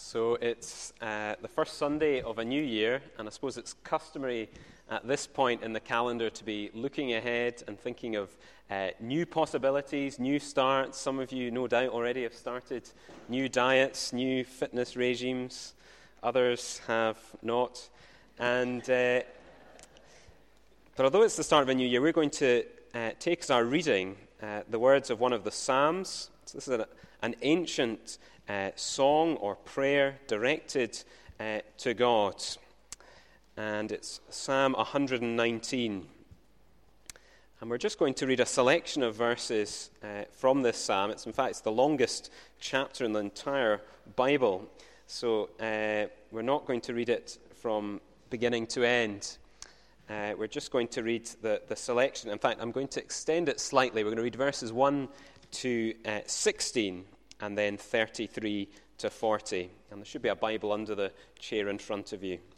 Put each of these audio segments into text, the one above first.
So it's the first Sunday of a new year, and I suppose it's customary at this point in the calendar to be looking ahead and thinking of new possibilities, new starts. Some of you, no doubt, already have started new diets, new fitness regimes. Others have not. But although it's the start of a new year, we're going to take as our reading the words of one of the Psalms. So this is an ancient song or prayer directed to God. And it's Psalm 119. And we're just going to read a selection of verses from this psalm. It's the longest chapter in the entire Bible. So we're not going to read it from beginning to end. We're just going to read the selection. In fact, I'm going to extend it slightly. We're going to read verses 1 to 16 and then 33 to 40. And there should be a Bible under the chair in front of you.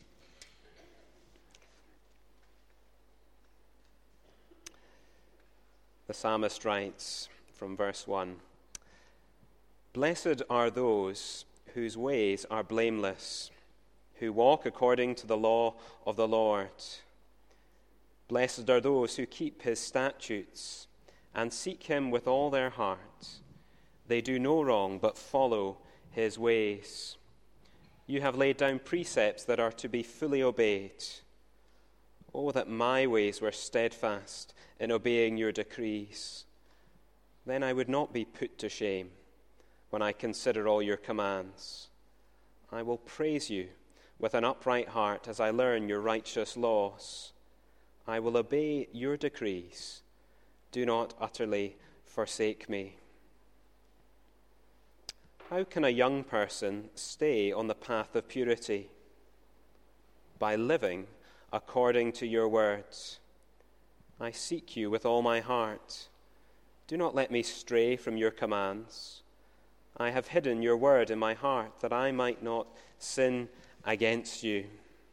The psalmist writes from verse 1, "Blessed are those whose ways are blameless, who walk according to the law of the Lord. Blessed are those who keep his statutes and seek him with all their heart. They do no wrong, but follow his ways. You have laid down precepts that are to be fully obeyed. Oh, that my ways were steadfast in obeying your decrees. Then I would not be put to shame when I consider all your commands. I will praise you with an upright heart as I learn your righteous laws. I will obey your decrees. Do not utterly forsake me." How can a young person stay on the path of purity? By living according to your words. I seek you with all my heart. Do not let me stray from your commands. I have hidden your word in my heart that I might not sin against you.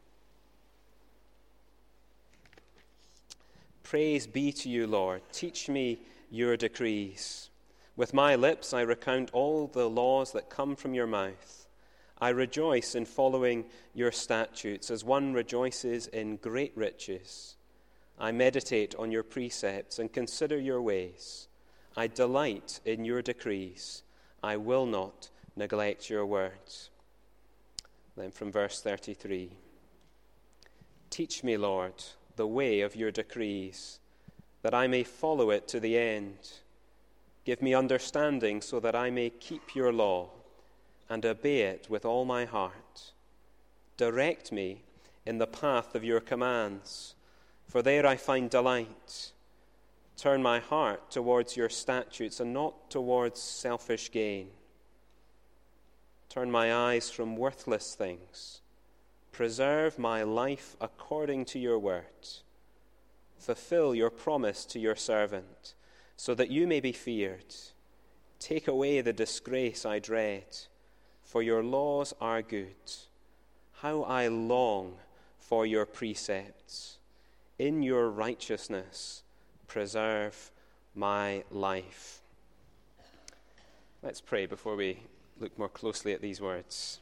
Praise be to you, Lord. Teach me your decrees. With my lips I recount all the laws that come from your mouth. I rejoice in following your statutes as one rejoices in great riches. I meditate on your precepts and consider your ways. I delight in your decrees. I will not neglect your words. Then from verse 33. Teach me, Lord, the way of your decrees, that I may follow it to the end. Give me understanding so that I may keep your law and obey it with all my heart. Direct me in the path of your commands, for there I find delight. Turn my heart towards your statutes and not towards selfish gain. Turn my eyes from worthless things. Preserve my life according to your word. Fulfill your promise to your servant, so that you may be feared. Take away the disgrace I dread, for your laws are good. How I long for your precepts. In your righteousness, preserve my life." Let's pray before we look more closely at these words.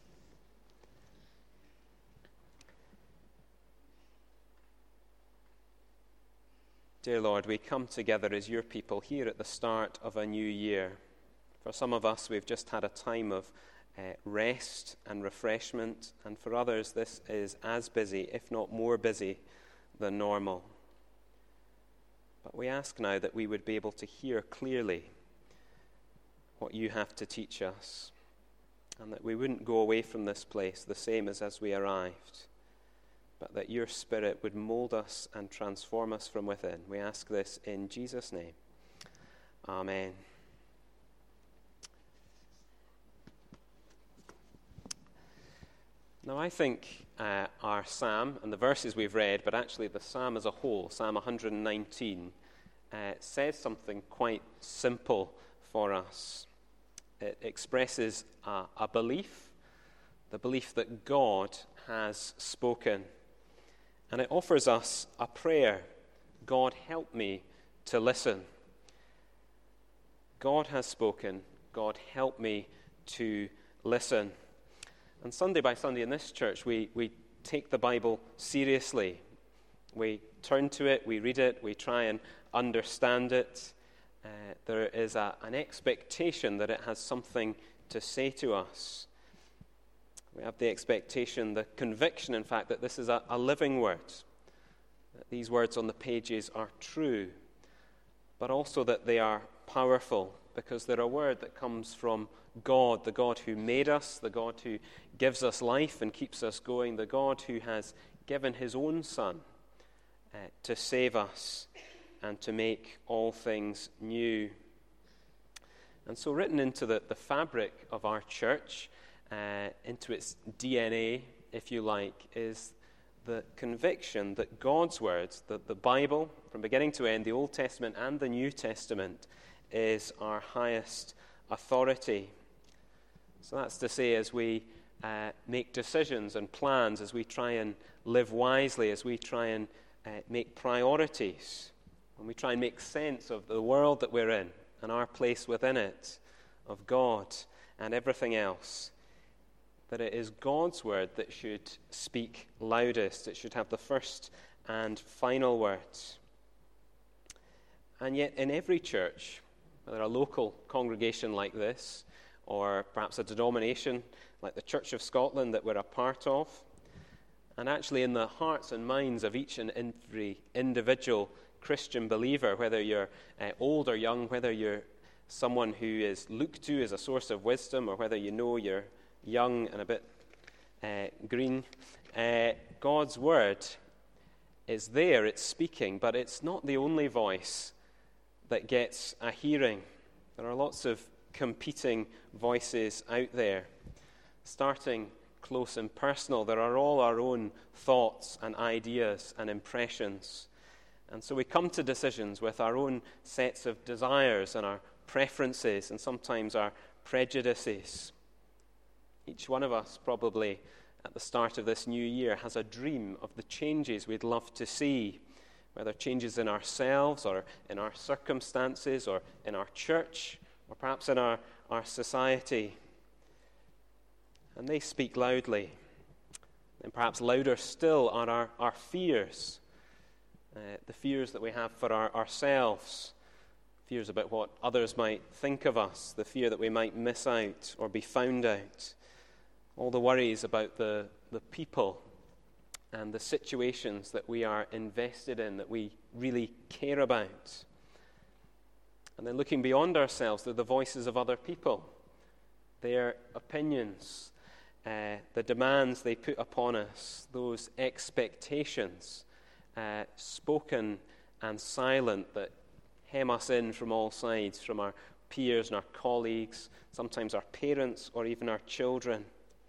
Dear Lord, we come together as your people here at the start of a new year. For some of us, we've just had a time of rest and refreshment, and for others, this is as busy, if not more busy, than normal. But we ask now that we would be able to hear clearly what you have to teach us, and that we wouldn't go away from this place the same as we arrived, but that your Spirit would mold us and transform us from within. We ask this in Jesus' name. Amen. Now, I think our psalm and the verses we've read, but actually the psalm as a whole, Psalm 119, says something quite simple for us. It expresses a belief, the belief that God has spoken. And it offers us a prayer. God, help me to listen. God has spoken. God, help me to listen. And Sunday by Sunday in this church, we take the Bible seriously. We turn to it, we read it, we try and understand it. There is an expectation that it has something to say to us. We have the expectation, the conviction, in fact, that this is a living word, that these words on the pages are true, but also that they are powerful, because they're a word that comes from God, the God who made us, the God who gives us life and keeps us going, the God who has given his own Son to save us and to make all things new. And so written into the fabric of our church, into its DNA, if you like, is the conviction that God's words, that the Bible, from beginning to end, the Old Testament and the New Testament, is our highest authority. So that's to say, as we make decisions and plans, as we try and live wisely, as we try and make priorities, when we try and make sense of the world that we're in and our place within it, of God and everything else, that it is God's word that should speak loudest. It should have the first and final words. And yet in every church, whether a local congregation like this, or perhaps a denomination like the Church of Scotland that we're a part of, and actually in the hearts and minds of each and every individual Christian believer, whether you're old or young, whether you're someone who is looked to as a source of wisdom, or whether you know you're young and a bit green, God's word is there, it's speaking, but it's not the only voice that gets a hearing. There are lots of competing voices out there. Starting close and personal, there are all our own thoughts and ideas and impressions. And so we come to decisions with our own sets of desires and our preferences and sometimes our prejudices. Each one of us probably at the start of this new year has a dream of the changes we'd love to see, whether changes in ourselves or in our circumstances or in our church or perhaps in our society. And they speak loudly. And perhaps louder still are our fears, the fears that we have for ourselves, fears about what others might think of us, the fear that we might miss out or be found out, all the worries about the people and the situations that we are invested in, that we really care about. And then looking beyond ourselves, they're the voices of other people, their opinions, the demands they put upon us, those expectations, spoken and silent, that hem us in from all sides, from our peers and our colleagues, sometimes our parents or even our children.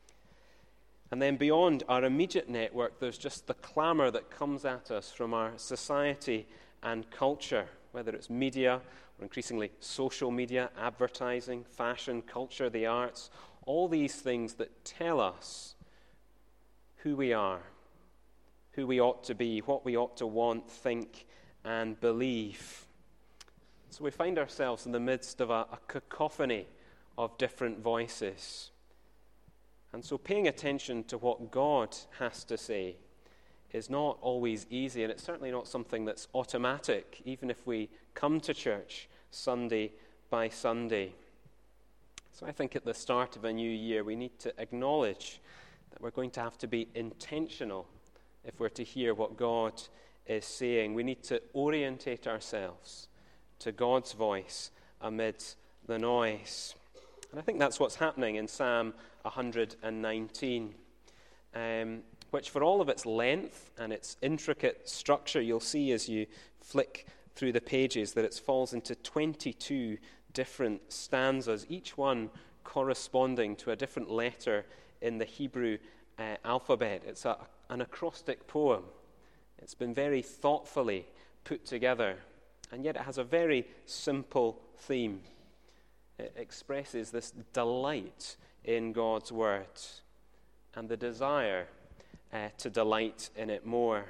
And then beyond our immediate network, there's just the clamour that comes at us from our society and culture, whether it's media or increasingly social media, advertising, fashion, culture, the arts, all these things that tell us who we are, who we ought to be, what we ought to want, think, and believe. So we find ourselves in the midst of a cacophony of different voices. And so paying attention to what God has to say is not always easy, and it's certainly not something that's automatic, even if we come to church Sunday by Sunday. So I think at the start of a new year, we need to acknowledge that we're going to have to be intentional if we're to hear what God is saying. We need to orientate ourselves to God's voice amid the noise. And I think that's what's happening in Psalm 119, which for all of its length and its intricate structure, you'll see as you flick through the pages that it falls into 22 different stanzas, each one corresponding to a different letter in the Hebrew alphabet. It's an acrostic poem. It's been very thoughtfully put together, and yet it has a very simple theme. It expresses this delight in God's word and the desire to delight in it more.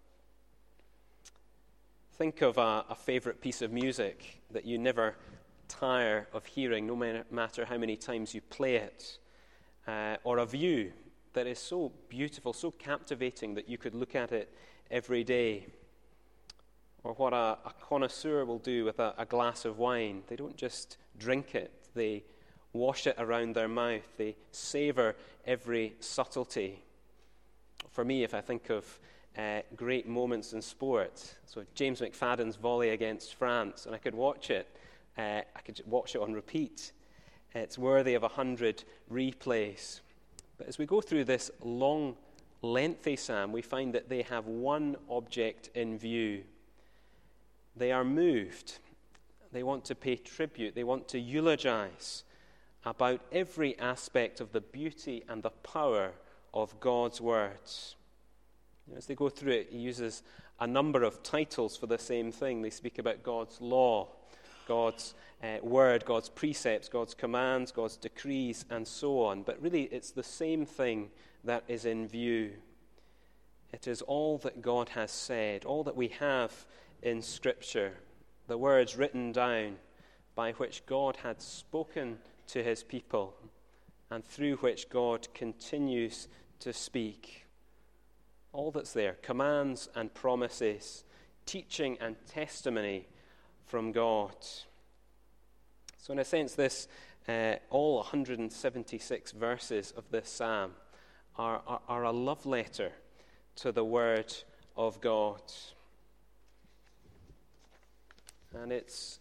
Think of a favorite piece of music that you never tire of hearing, no matter how many times you play it. or a view that is so beautiful, so captivating that you could look at it every day. Or what a connoisseur will do with a glass of wine. They don't just drink it, they wash it around their mouth, they savor every subtlety. For me, if I think of great moments in sport, so James McFadden's volley against France, and I could watch it on repeat. It's worthy of 100 replays. But as we go through this long, lengthy psalm, we find that they have one object in view. They are moved. They want to pay tribute. They want to eulogize about every aspect of the beauty and the power of God's words. As they go through it, he uses a number of titles for the same thing. They speak about God's law, God's word, God's precepts, God's commands, God's decrees, and so on. But really, it's the same thing that is in view. It is all that God has said, all that we have in Scripture, the words written down by which God had spoken to his people and through which God continues to speak. All that's there, commands and promises, teaching and testimony from God. So in a sense, all 176 verses of this psalm are a love letter to the Word of God. And it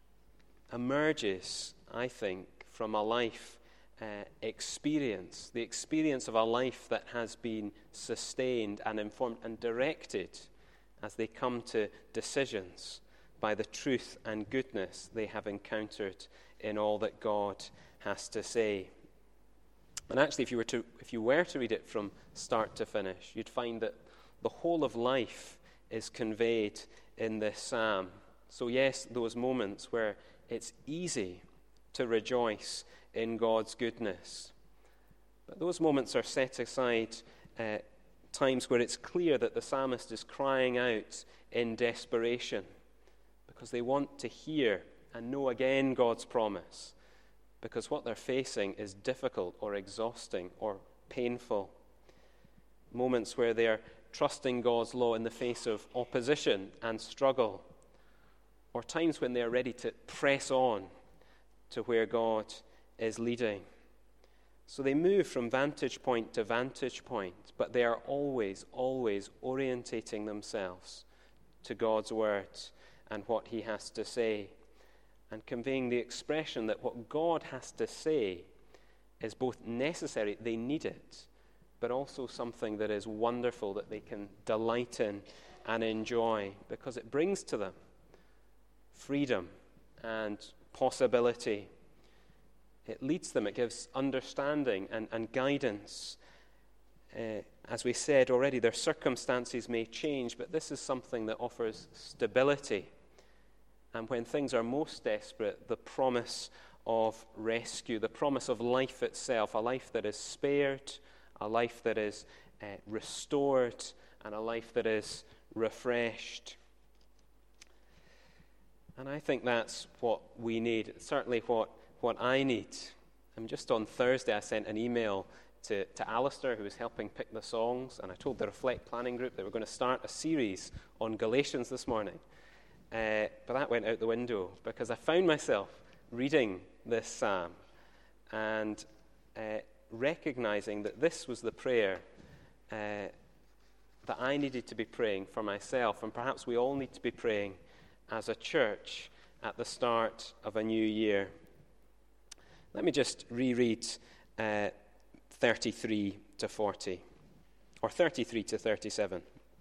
emerges, I think, from a life experience, the experience of a life that has been sustained and informed and directed as they come to decisions by the truth and goodness they have encountered in all that God has to say. And actually, if you were to read it from start to finish, you'd find that the whole of life is conveyed in this psalm. So yes, those moments where it's easy to rejoice in God's goodness. But those moments are set aside times where it's clear that the psalmist is crying out in desperation because they want to hear and know again God's promise, because what they're facing is difficult or exhausting or painful. Moments where they're trusting God's law in the face of opposition and struggle, or times when they're ready to press on to where God is leading. So they move from vantage point to vantage point, but they are always, always orientating themselves to God's word and what he has to say, and conveying the expression that what God has to say is both necessary, they need it, but also something that is wonderful that they can delight in and enjoy, because it brings to them freedom and possibility. It leads them, it gives understanding and guidance. As we said already, their circumstances may change, but this is something that offers stability. And when things are most desperate, the promise of rescue, the promise of life itself, a life that is spared, a life that is restored, and a life that is refreshed. And I think that's what we need. It's certainly what I need. Just on Thursday, I sent an email to Alistair, who was helping pick the songs, and I told the Reflect Planning Group that we're going to start a series on Galatians this morning. But that went out the window because I found myself reading this psalm and recognizing that this was the prayer that I needed to be praying for myself, and perhaps we all need to be praying as a church at the start of a new year. Let me just reread 33 to 40, or 33 to 37.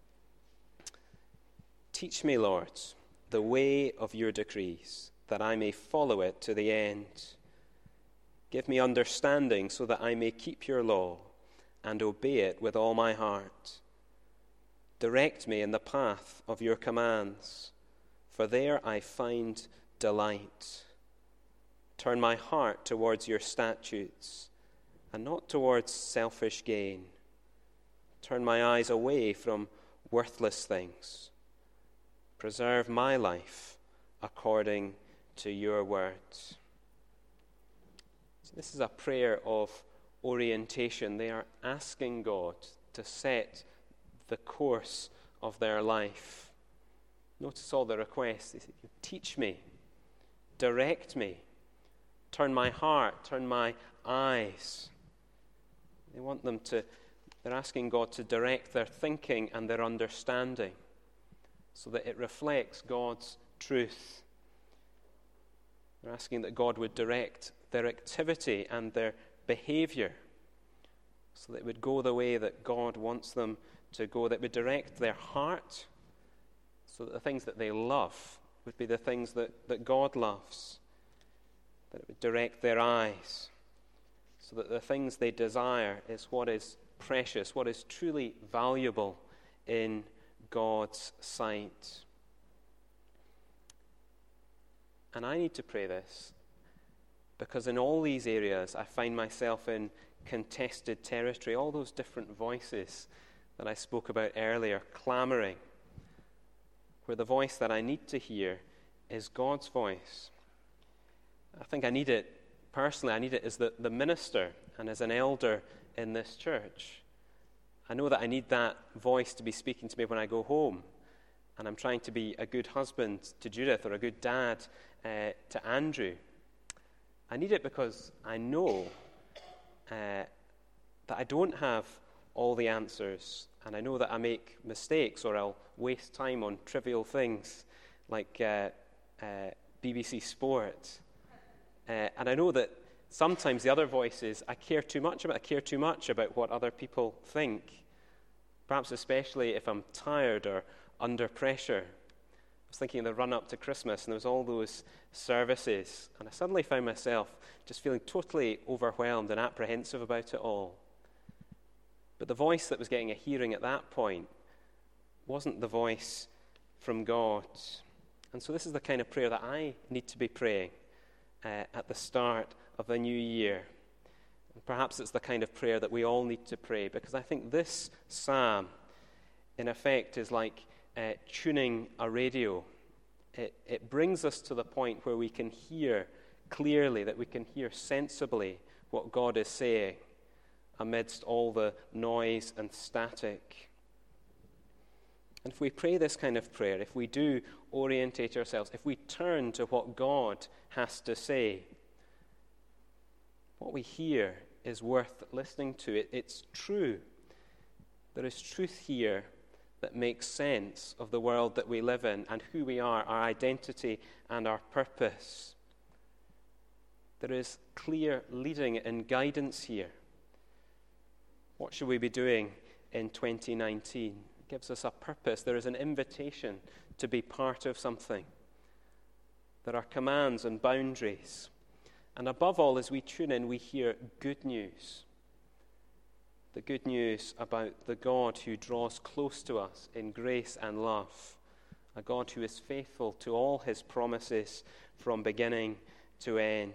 Teach me, Lord, the way of your decrees, that I may follow it to the end. Give me understanding so that I may keep your law and obey it with all my heart. Direct me in the path of your commands, for there I find delight. Turn my heart towards your statutes and not towards selfish gain. Turn my eyes away from worthless things. Preserve my life according to your words. So this is a prayer of orientation. They are asking God to set the course of their life. Notice all the requests. They say, teach me, direct me, turn my heart, turn my eyes. They're asking God to direct their thinking and their understanding so that it reflects God's truth. They're asking that God would direct their activity and their behavior so that it would go the way that God wants them to go, that would direct their heart so that the things that they love would be the things that God loves, that it would direct their eyes so that the things they desire is what is precious, what is truly valuable in God's sight. And I need to pray this because in all these areas I find myself in contested territory, all those different voices that I spoke about earlier, clamoring, where the voice that I need to hear is God's voice. I think I need it, personally, I need it as the minister and as an elder in this church. I know that I need that voice to be speaking to me when I go home, and I'm trying to be a good husband to Judith or a good dad to Andrew. I need it because I know that I don't have all the answers, and I know that I make mistakes or I'll waste time on trivial things like BBC Sport. And I know that sometimes the other voices I care too much about what other people think, perhaps especially if I'm tired or under pressure. I was thinking of the run-up to Christmas, and there was all those services, and I suddenly found myself just feeling totally overwhelmed and apprehensive about it all. But the voice that was getting a hearing at that point wasn't the voice from God. And so this is the kind of prayer that I need to be praying at the start of a new year. And perhaps it's the kind of prayer that we all need to pray, because I think this psalm, in effect, is like tuning a radio. It brings us to the point where we can hear clearly, that we can hear sensibly what God is saying amidst all the noise and static. And if we pray this kind of prayer, if we do orientate ourselves, if we turn to what God has to say, what we hear is worth listening to. It's true. There is truth here that makes sense of the world that we live in and who we are, our identity and our purpose. There is clear leading and guidance here. What should we be doing in 2019? It gives us a purpose. There is an invitation to be part of something. There are commands and boundaries. And above all, as we tune in, we hear good news. The good news about the God who draws close to us in grace and love. A God who is faithful to all his promises from beginning to end.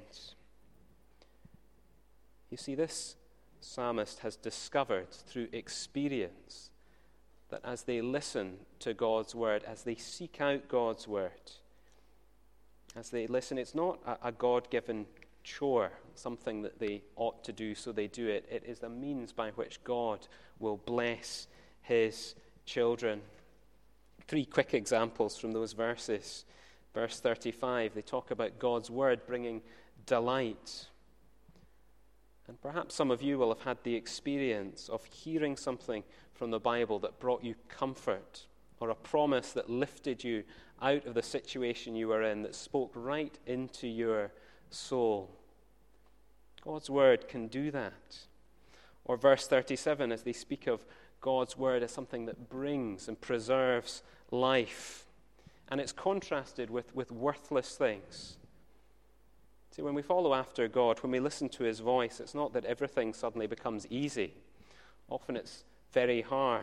You see, this psalmist has discovered through experience that as they listen to God's word, as they seek out God's word, as they listen, it's not a God-given chore, something that they ought to do, so they do it. It is the means by which God will bless his children. 3 quick examples from those verses. Verse 35, they talk about God's word bringing delight. And perhaps some of you will have had the experience of hearing something from the Bible that brought you comfort, or a promise that lifted you out of the situation you were in, that spoke right into your soul. God's word can do that. Or verse 37, as they speak of God's word as something that brings and preserves life. And it's contrasted with worthless things. See, when we follow after God, when we listen to his voice, it's not that everything suddenly becomes easy. Often it's very hard.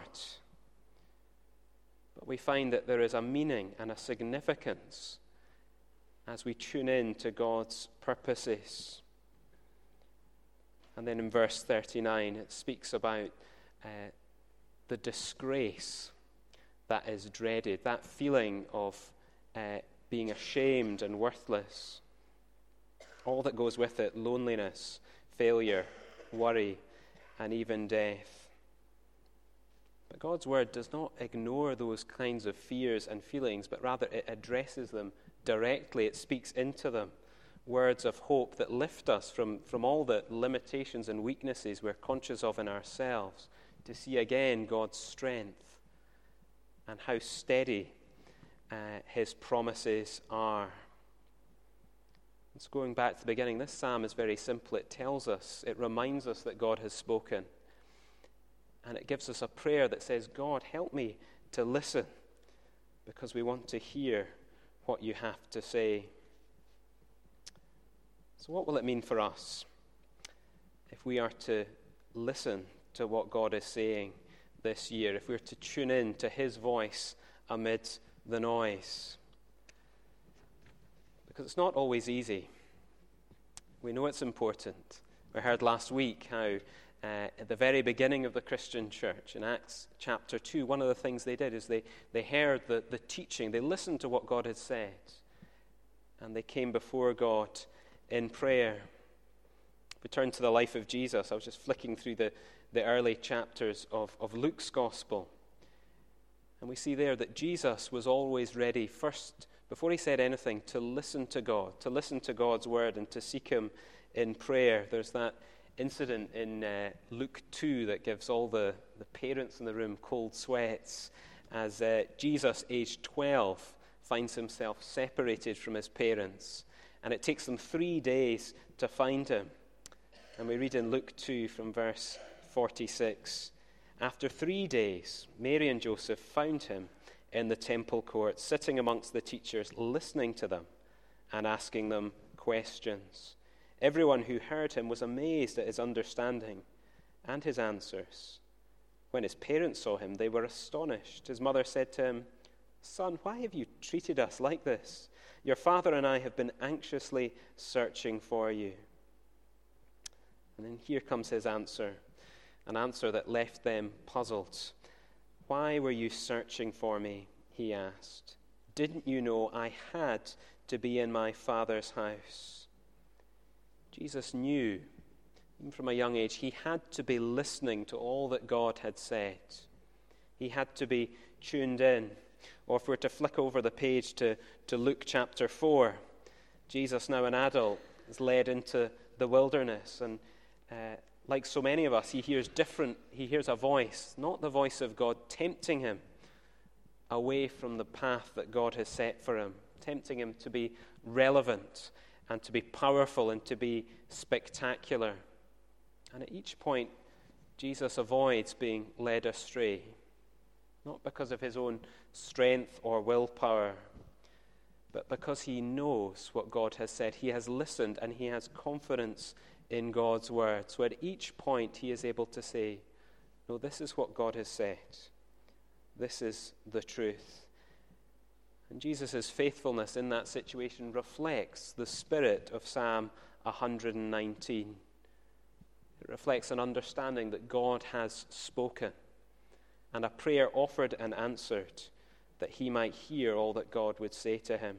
But we find that there is a meaning and a significance as we tune in to God's purposes. And then in verse 39, it speaks about the disgrace that is dreaded, that feeling of being ashamed and worthless. All that goes with it, loneliness, failure, worry, and even death. But God's word does not ignore those kinds of fears and feelings, but rather it addresses them directly. It speaks into them words of hope that lift us from all the limitations and weaknesses we're conscious of in ourselves, to see again God's strength and how steady his promises are. And so going back to the beginning, this psalm is very simple. It tells us, it reminds us that God has spoken. And it gives us a prayer that says, God, help me to listen, because we want to hear what you have to say. So what will it mean for us if we are to listen to what God is saying this year, if we're to tune in to his voice amid the noise? Because it's not always easy. We know it's important. We heard last week how at the very beginning of the Christian church, in Acts chapter 2, one of the things they did is they heard the teaching, they listened to what God had said, and they came before God in prayer. We turn to the life of Jesus. I was just flicking through the early chapters of Luke's Gospel, and we see there that Jesus was always ready first, before he said anything, to listen to God, to listen to God's word and to seek him in prayer. There's that incident in Luke 2 that gives all the parents in the room cold sweats as Jesus, aged 12, finds himself separated from his parents. And it takes them 3 days to find him. And we read in Luke 2 from verse 46, after 3 days, Mary and Joseph found him in the temple court, sitting amongst the teachers, listening to them and asking them questions. Everyone who heard him was amazed at his understanding and his answers. When his parents saw him, they were astonished. His mother said to him, "Son, why have you treated us like this? Your father and I have been anxiously searching for you." And then here comes his answer, an answer that left them puzzled. "Why were you searching for me?" he asked. "Didn't you know I had to be in my Father's house?" Jesus knew, even from a young age, he had to be listening to all that God had said. He had to be tuned in. Or if we're to flick over the page to Luke chapter 4, Jesus, now an adult, is led into the wilderness. And like so many of us, he hears a voice, not the voice of God, tempting him away from the path that God has set for him, tempting him to be relevant and to be powerful and to be spectacular. And at each point, Jesus avoids being led astray, not because of his own strength or willpower, but because he knows what God has said. He has listened and he has confidence in God's word. So at each point, he is able to say, no, this is what God has said. This is the truth. And Jesus' faithfulness in that situation reflects the spirit of Psalm 119. It reflects an understanding that God has spoken and a prayer offered and answered that he might hear all that God would say to him.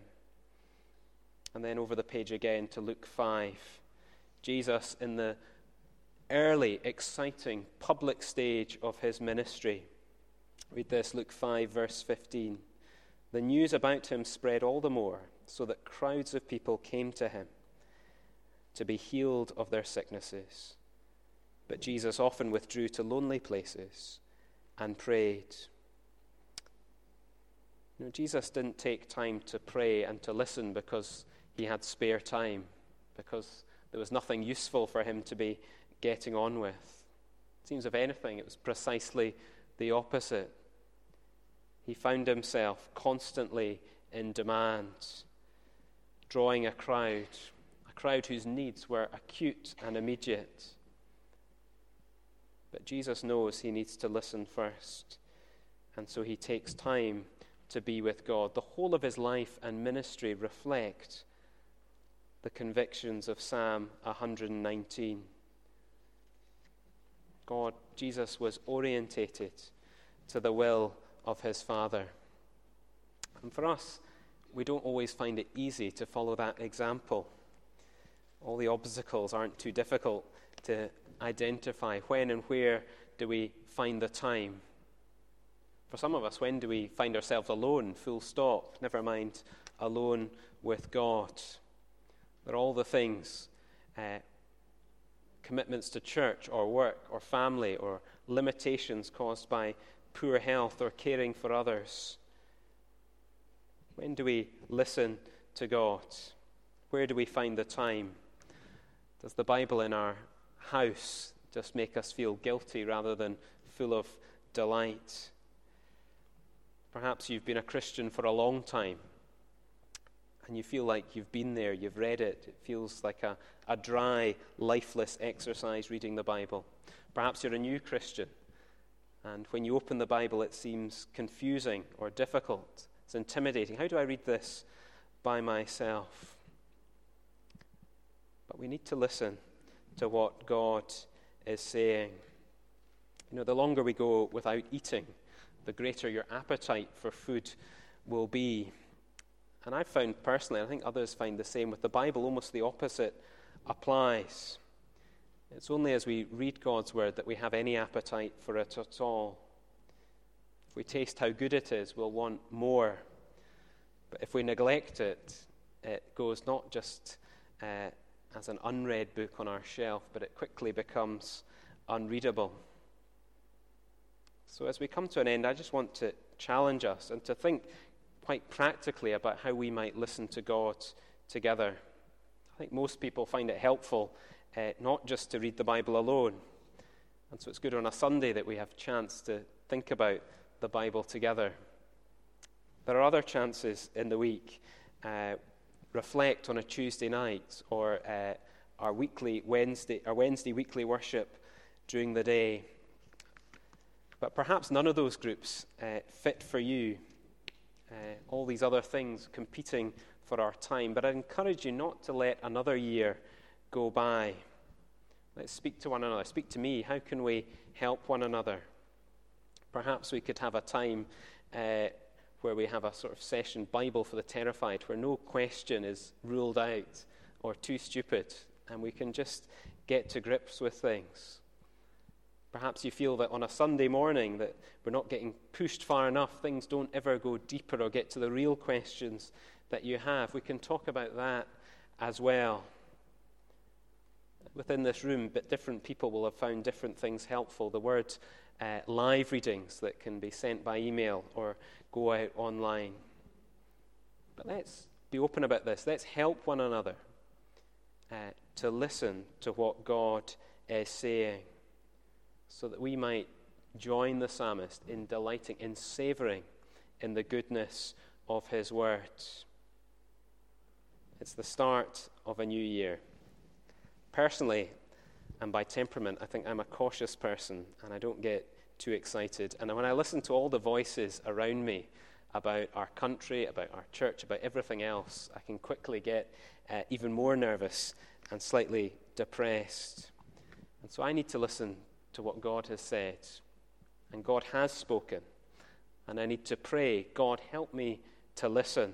And then over the page again to Luke 5, Jesus in the early, exciting, public stage of his ministry. Read this, Luke 5, verse 15. The news about him spread all the more, so that crowds of people came to him to be healed of their sicknesses. But Jesus often withdrew to lonely places and prayed. You know, Jesus didn't take time to pray and to listen because he had spare time, because there was nothing useful for him to be getting on with. It seems, if anything, it was precisely the opposite. He found himself constantly in demand, drawing a crowd whose needs were acute and immediate. But Jesus knows he needs to listen first, and so he takes time to be with God. The whole of his life and ministry reflect the convictions of Psalm 119. Jesus was orientated to the will of his Father. And for us, we don't always find it easy to follow that example. All the obstacles aren't too difficult to identify when and where do we find the time. For some of us, when do we find ourselves alone, full stop, never mind alone with God? There are all the things, commitments to church or work or family or limitations caused by poor health or caring for others. When do we listen to God? Where do we find the time? Does the Bible in our house just make us feel guilty rather than full of delight? Perhaps you've been a Christian for a long time and you feel like you've been there, you've read it. It feels like a dry, lifeless exercise reading the Bible. Perhaps you're a new Christian, and when you open the Bible it seems confusing or difficult. It's intimidating. How do I read this by myself? But we need to listen to what God is saying. You know, the longer we go without eating, the greater your appetite for food will be. And I've found personally, and I think others find the same with the Bible, almost the opposite applies. It's only as we read God's word that we have any appetite for it at all. If we taste how good it is, we'll want more. But if we neglect it, it goes not just as an unread book on our shelf, but it quickly becomes unreadable. So as we come to an end, I just want to challenge us and to think quite practically about how we might listen to God together. I think most people find it helpful not just to read the Bible alone. And so it's good on a Sunday that we have a chance to think about the Bible together. There are other chances in the week. Reflect on a Tuesday night, or our Wednesday weekly worship during the day. But perhaps none of those groups fit for you. All these other things competing for our time. But I encourage you not to let another year go by. Let's speak to one another. Speak to me. How can we help one another? Perhaps we could have a time where we have a sort of session Bible for the terrified, where no question is ruled out or too stupid, and we can just get to grips with things. Perhaps you feel that on a Sunday morning that we're not getting pushed far enough, things don't ever go deeper or get to the real questions that you have. We can talk about that as well. Within this room, but different people will have found different things helpful. The word live readings that can be sent by email or go out online. But let's be open about this. Let's help one another to listen to what God is saying, so that we might join the psalmist in delighting, in savouring in the goodness of his words. It's the start of a new year. Personally, and by temperament, I think I'm a cautious person and I don't get too excited. And when I listen to all the voices around me about our country, about our church, about everything else, I can quickly get even more nervous and slightly depressed. And so I need to listen to what God has said. And God has spoken. And I need to pray, God, help me to listen.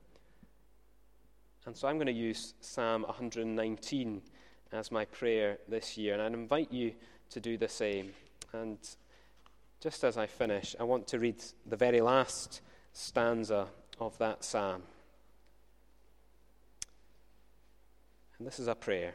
And so I'm going to use Psalm 119 as my prayer this year. And I invite you to do the same. And just as I finish, I want to read the very last stanza of that psalm. And this is a prayer.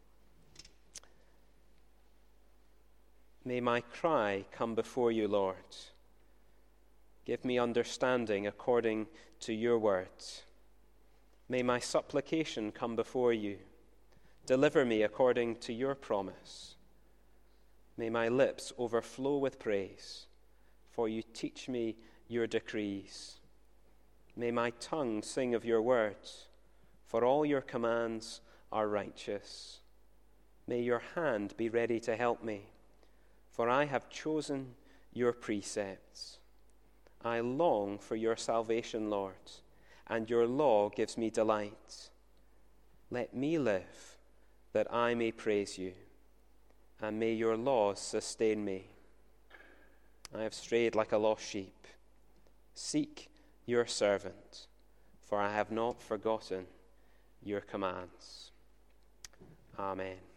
May my cry come before you, Lord. Give me understanding according to your words. May my supplication come before you. Deliver me according to your promise. May my lips overflow with praise, for you teach me your decrees. May my tongue sing of your words, for all your commands are righteous. May your hand be ready to help me, for I have chosen your precepts. I long for your salvation, Lord, and your law gives me delight. Let me live, that I may praise you, and may your laws sustain me. I have strayed like a lost sheep. Seek your servant, for I have not forgotten your commands. Amen.